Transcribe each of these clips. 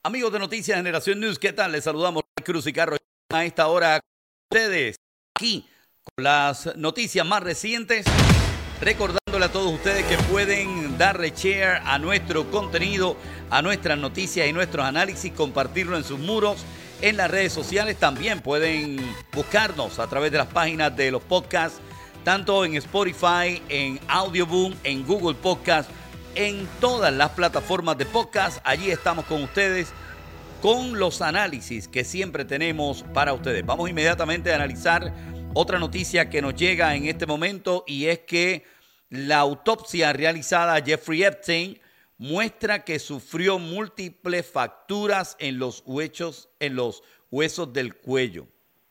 Amigos de Noticias Generación News, ¿qué tal? Les saludamos Cruz y Carlos a esta hora con ustedes aquí con las noticias más recientes. Recordándole a todos ustedes que pueden darle share a nuestro contenido, a nuestras noticias y nuestros análisis, compartirlo en sus muros, en las redes sociales. También pueden buscarnos a través de las páginas de los podcasts, tanto en Spotify, en Audioboom, en Google Podcast, en todas las plataformas de podcast. Allí estamos con ustedes con los análisis que siempre tenemos para ustedes. Vamos inmediatamente a analizar otra noticia que nos llega en este momento, y es que la autopsia realizada a Jeffrey Epstein muestra que sufrió múltiples fracturas en los huesos del cuello.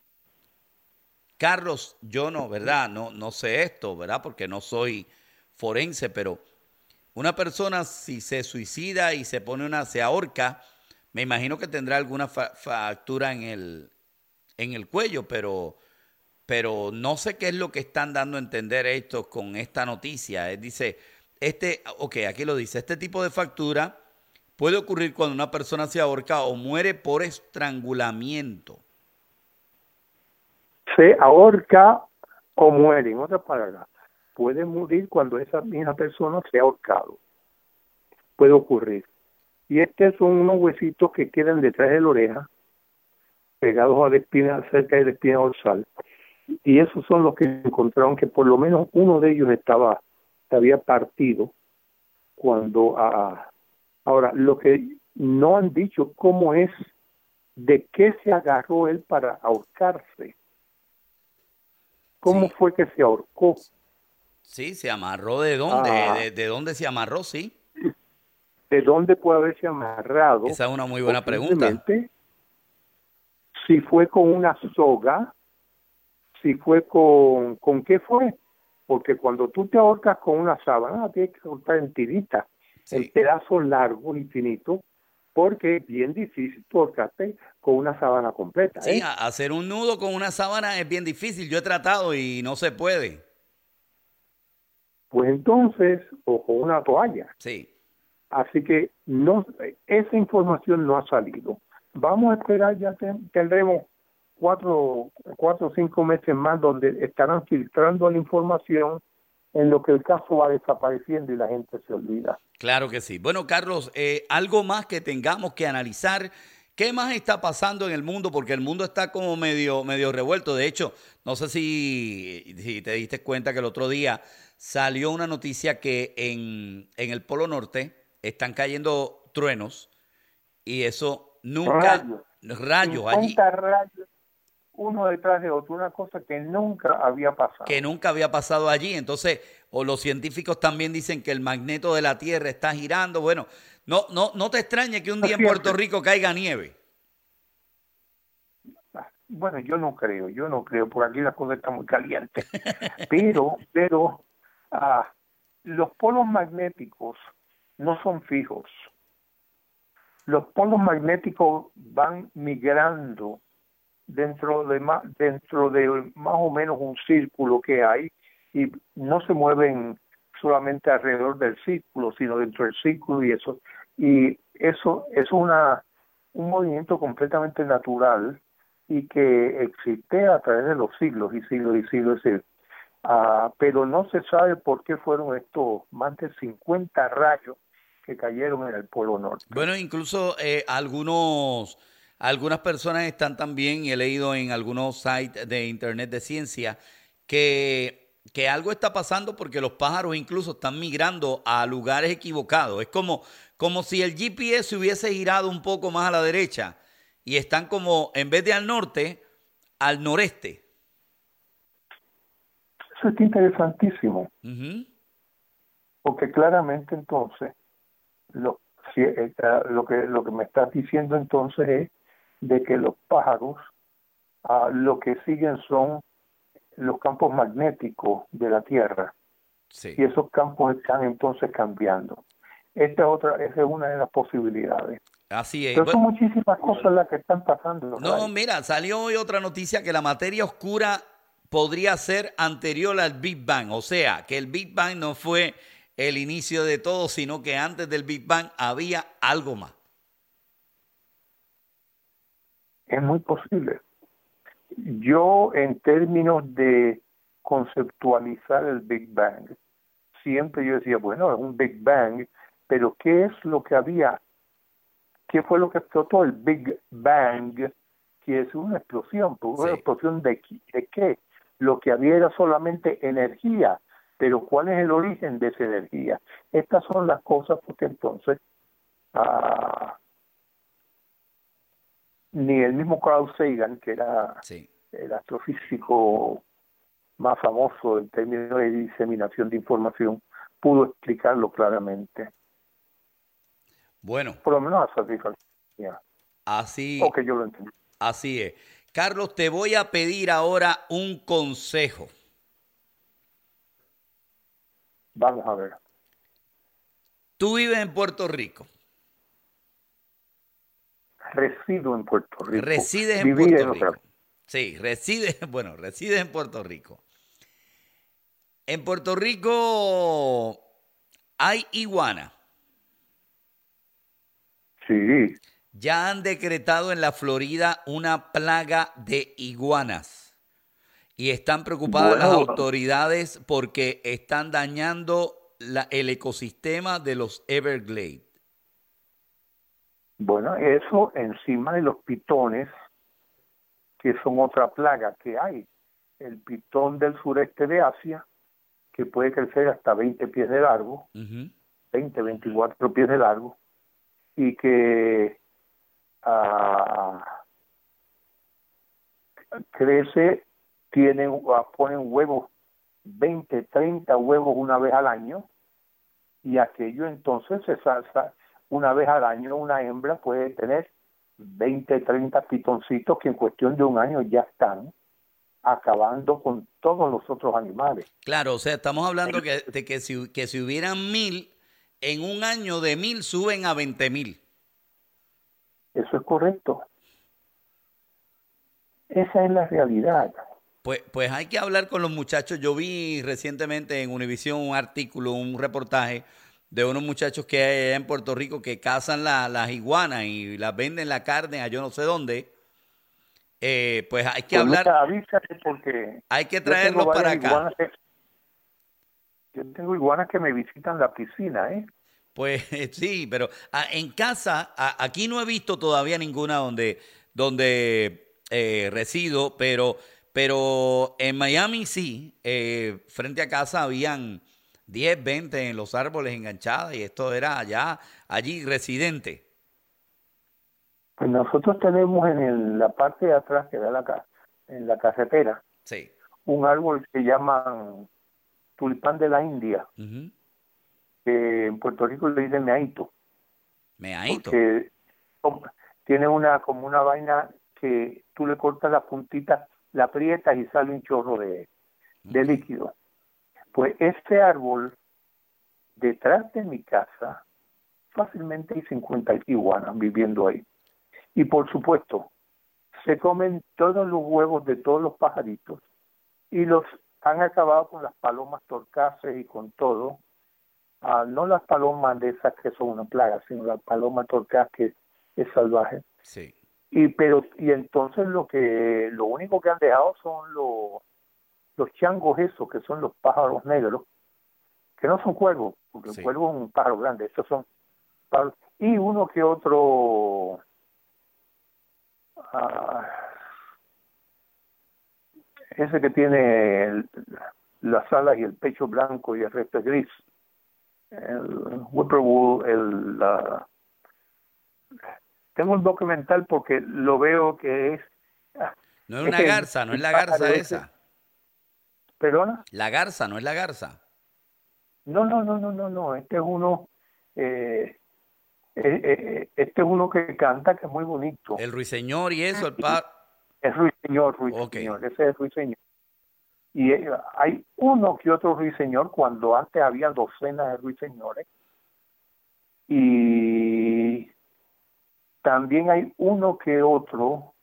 Carlos, yo no sé esto, ¿verdad? Porque no soy forense, pero una persona si se suicida y se ahorca, me imagino que tendrá alguna fractura en el cuello, pero no sé qué es lo que están dando a entender esto con esta noticia. Dice, aquí lo dice, este tipo de fractura puede ocurrir cuando una persona se ahorca o muere por estrangulamiento. Se ahorca o muere, en otras palabras. Puede morir cuando esa misma persona se ha ahorcado. Puede ocurrir. Y son unos huesitos que quedan detrás de la oreja, pegados a la espina, cerca de la espina dorsal. Y esos son los que encontraron que por lo menos uno de ellos se había partido cuando... Ahora, lo que no han dicho cómo es, de qué se agarró él para ahorcarse. ¿Cómo fue que se ahorcó? Sí, se amarró. ¿De dónde? ¿De dónde se amarró? Sí. ¿De dónde puede haberse amarrado? Esa es una muy buena pregunta. Si fue con una soga, si fue ¿con qué fue? Porque cuando tú te ahorcas con una sábana, tienes que cortar en tiritas, en pedazos largos y finitos, porque es bien difícil ahorcarte con una sábana completa. Sí, hacer un nudo con una sábana es bien difícil. Yo he tratado y no se puede. Pues entonces, o con una toalla. Sí. Así que esa información no ha salido. Vamos a esperar, ya tendremos 4 o 5 meses más donde estarán filtrando la información en lo que el caso va desapareciendo y la gente se olvida. Claro que sí. Bueno, Carlos, algo más que tengamos que analizar. ¿Qué más está pasando en el mundo? Porque el mundo está como medio revuelto. De hecho, no sé si te diste cuenta que el otro día salió una noticia que en el Polo Norte están cayendo truenos y eso nunca... Rayos allí. Rayos, uno detrás de otro, una cosa que nunca había pasado. Que nunca había pasado allí. Entonces, o los científicos también dicen que el magneto de la Tierra está girando. Bueno, no te extrañe que un día en Puerto Rico caiga nieve. Bueno, yo no creo, porque aquí la cosa está muy caliente. pero los polos magnéticos no son fijos. Los polos magnéticos van migrando dentro de más o menos un círculo que hay, y no se mueven solamente alrededor del círculo, sino dentro del círculo, y eso es un movimiento completamente natural y que existe a través de los siglos y siglos y siglos. Pero no se sabe por qué fueron estos más de 50 rayos que cayeron en el Polo Norte. Bueno, incluso algunas personas están también, y he leído en algunos sites de internet de ciencia, que algo está pasando porque los pájaros incluso están migrando a lugares equivocados. Es como si el GPS se hubiese girado un poco más a la derecha y están como, en vez de al norte, al noreste. Eso es interesantísimo. Porque claramente entonces lo que me estás diciendo entonces es de que los pájaros lo que siguen son los campos magnéticos de la Tierra. Sí. Y esos campos están entonces cambiando. Esa es una de las posibilidades. Así es. Pero son muchísimas cosas las que están pasando. No, mira, salió hoy otra noticia que la materia oscura podría ser anterior al Big Bang. O sea, que el Big Bang no fue el inicio de todo, sino que antes del Big Bang había algo más. Es muy posible. Yo, en términos de conceptualizar el Big Bang, siempre yo decía, bueno, es un Big Bang, pero ¿qué es lo que había? ¿Qué fue lo que explotó el Big Bang? Que es una explosión, pero una explosión de qué? Lo que había era solamente energía, pero ¿cuál es el origen de esa energía? Estas son las cosas porque entonces ni el mismo Carl Sagan, que era el astrofísico más famoso en términos de diseminación de información, pudo explicarlo claramente. Bueno. Por lo menos a satisfacción. Así, que yo lo entendí. Así es. Carlos, te voy a pedir ahora un consejo. Vamos a ver. Tú vives en Puerto Rico. Resido en Puerto Rico. Resides en Vivir Puerto en Rico. otra. Sí, resides en Puerto Rico. En Puerto Rico hay iguana. Sí. Ya han decretado en la Florida una plaga de iguanas y están preocupadas las autoridades porque están dañando el ecosistema de los Everglades. Bueno, eso encima de los pitones, que son otra plaga que hay. El pitón del sureste de Asia, que puede crecer hasta 20 pies de largo, 20, 24 pies de largo, y que crece, ponen huevos, 20, 30 huevos una vez al año, y aquello entonces se salsa una vez al año. Una hembra puede tener 20, 30 pitoncitos que en cuestión de un año ya están acabando con todos los otros animales. Claro, o sea, estamos hablando de que si hubieran 1000, en un año de 1000 suben a 20,000. Eso es correcto. Esa es la realidad. Pues hay que hablar con los muchachos. Yo vi recientemente en Univision un artículo, un reportaje de unos muchachos que hay allá en Puerto Rico que cazan las iguanas y las venden la carne a yo no sé dónde. Pues hay que hablar. Avísate porque hay que traerlos para acá. Yo tengo iguanas que me visitan la piscina, ¿eh? Pues sí, pero en casa, aquí no he visto todavía ninguna donde resido, pero en Miami sí, frente a casa habían 10, 20 en los árboles enganchadas y esto era allí residente. Pues nosotros tenemos en la parte de atrás que da en la carretera, un árbol que llaman tulipán de la India, que en Puerto Rico le dicen meaíto. Porque tiene como una vaina que tú le cortas la puntita, la aprietas y sale un chorro de líquido. Pues este árbol, detrás de mi casa, fácilmente hay 50 iguanas viviendo ahí. Y por supuesto, se comen todos los huevos de todos los pajaritos y los han acabado con las palomas torcaces y con todo. No las palomas de esas que son una plaga, sino la paloma torcaz que es salvaje. Sí. Y entonces lo único que han dejado son los changos esos, que son los pájaros negros, que no son cuervos, porque el cuervo es un pájaro grande, estos son pájaros, y uno que otro ese que tiene las alas y el pecho blanco y el resto es gris, el whippoorwill, tengo un documental porque lo veo que es... No es una garza, no es la garza esa. ¿Perdona? La garza, no es la garza. No, este es uno... este es uno que canta, que es muy bonito. El ruiseñor y eso, Es ruiseñor, ese es el ruiseñor. Y hay uno que otro ruiseñor, cuando antes había docenas de ruiseñores. Y también hay uno que otro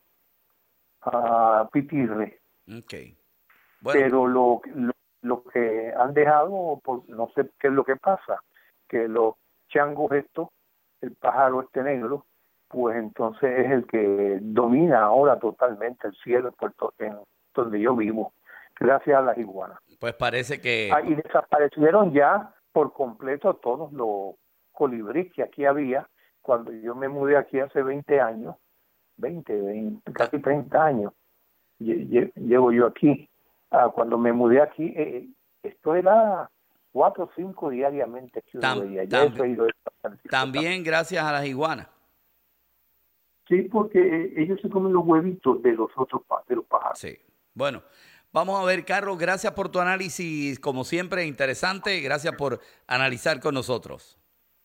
pitirre. Okay. Bueno. Pero lo que han dejado, no sé qué es lo que pasa, que los changos estos, el pájaro este negro, pues entonces es el que domina ahora totalmente el cielo en donde yo vivo, gracias a las iguanas. Pues parece que... Y desaparecieron ya por completo todos los colibríes que aquí había cuando yo me mudé aquí hace 20 años, 20 casi 30 años, llevo yo aquí. Cuando me mudé aquí, esto era 4 o 5 diariamente que uno veía. También gracias a las iguanas. Sí, porque ellos se comen los huevitos de los otros de los pájaros. Sí. Bueno, vamos a ver, Carlos, gracias por tu análisis, como siempre, interesante. Gracias por analizar con nosotros.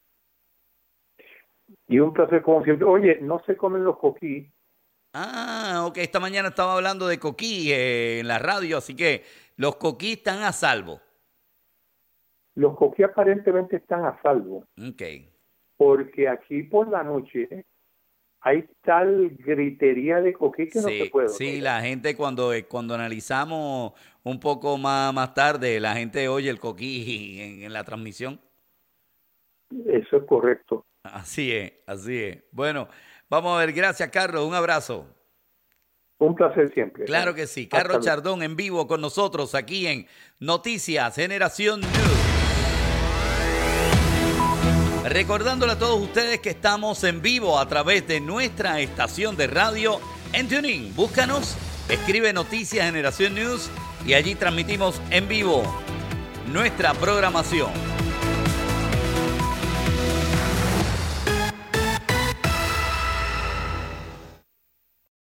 Y un placer como siempre. Oye, no se comen los coquí. Ok. Esta mañana estaba hablando de coquí en la radio, así que los coquí están a salvo. Los coquí aparentemente están a salvo. Ok. Porque aquí por la noche hay tal gritería de coquí que no se puede. Sí, la gente cuando analizamos un poco más tarde, la gente oye el coquí en la transmisión. Eso es correcto. Así es. Bueno, vamos a ver. Gracias, Carlos. Un abrazo. Un placer siempre. Claro que sí. Carlos Chardón en vivo con nosotros aquí en Noticias Generación News. Recordándole a todos ustedes que estamos en vivo a través de nuestra estación de radio en TuneIn. Búscanos, escribe Noticias Generación News y allí transmitimos en vivo nuestra programación.